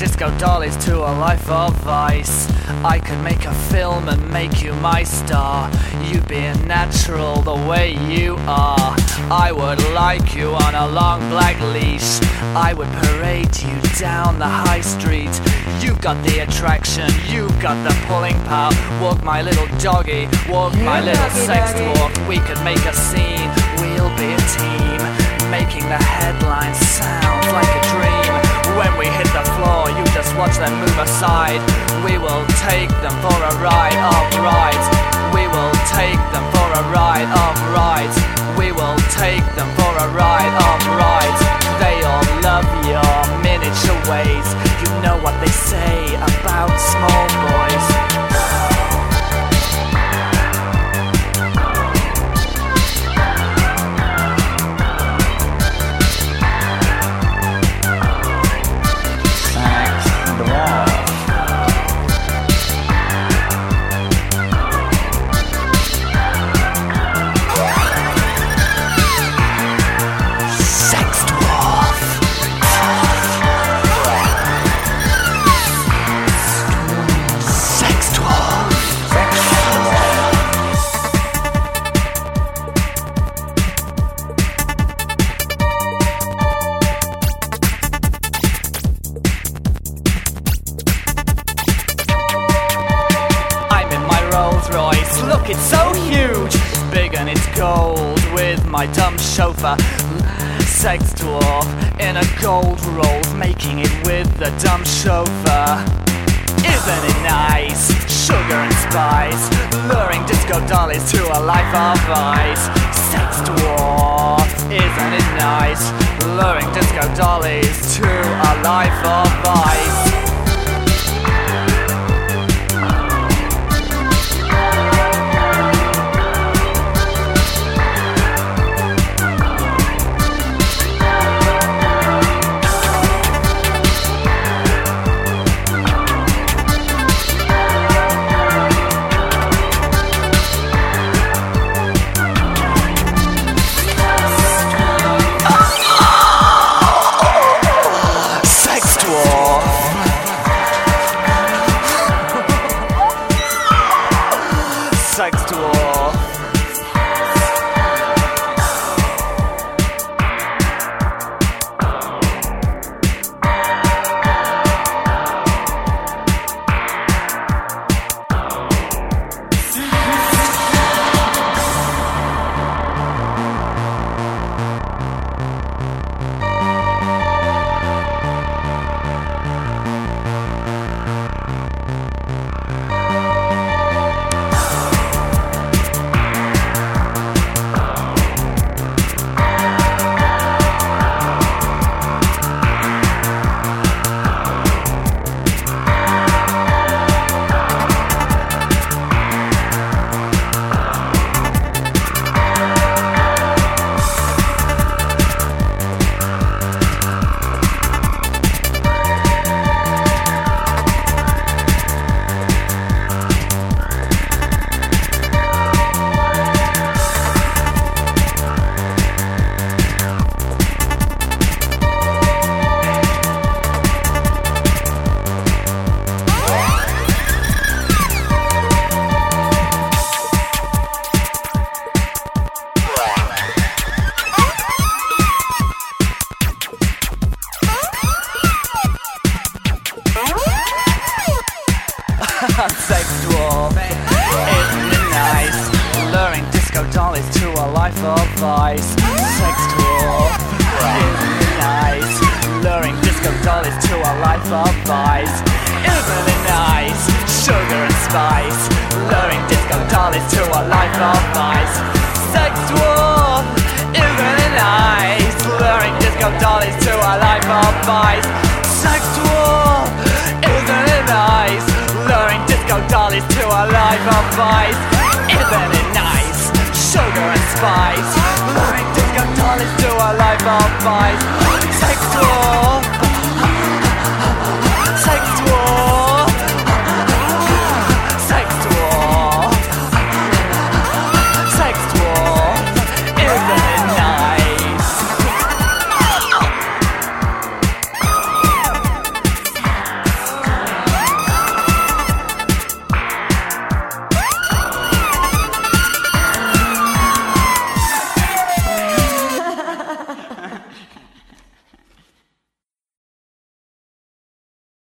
disco dollies to a life of vice. I could make a film and make you my star. You'd be a natural the way you are. I would like you on a long black leash. I would parade you down the high street. You've got the attraction, you've got the pulling power. Walk my little doggy, walk my little sex walk. We could make a scene, we'll be a team, making the headlines sound like a dream. When we hit the floor, you just watch them move aside. We will take them for a ride of rides. We will take them for a ride of rides. We will take them for a ride of rides. They all love your miniature ways. You know what they say about small boys. Look, it's so huge, big and it's gold, with my dumb chauffeur, sex dwarf, in a gold roll, making it with the dumb chauffeur. Isn't it nice? Sugar and spice, luring disco dollies to a life of ice. Sex dwarf, isn't it nice? Luring disco dollies to a life of ice. Sex dwarf. Sex dwarf, isn't it nice? Luring disco dollies to a life of vice. Sex dwarf, isn't it nice? Luring disco dollies to a life of vice. Isn't it nice? Sugar and spice, luring disco dollies to a life of vice. Sex dwarf, isn't it nice? Luring disco dollies to a life of vice. Sex dwarf, isn't it nice? Luring disco dollies to a life of vice. Isn't it nice? Sugar and spice, luring disco dollies to a life of vice. Sex dwarf.